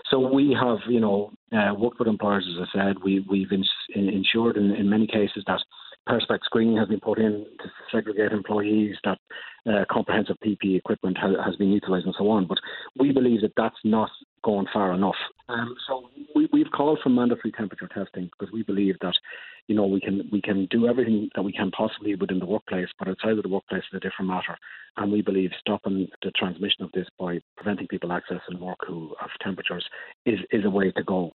So we have, worked with employers, as I said. We've ensured in many cases that perspex screening has been put in to segregate employees, that comprehensive PPE equipment has been utilised and so on. But we believe that that's not going far enough. So we've called for mandatory temperature testing because we believe that, we can do everything that we can possibly within the workplace, but outside of the workplace is a different matter. And we believe stopping the transmission of this by preventing people accessing work who have temperatures is a way to go.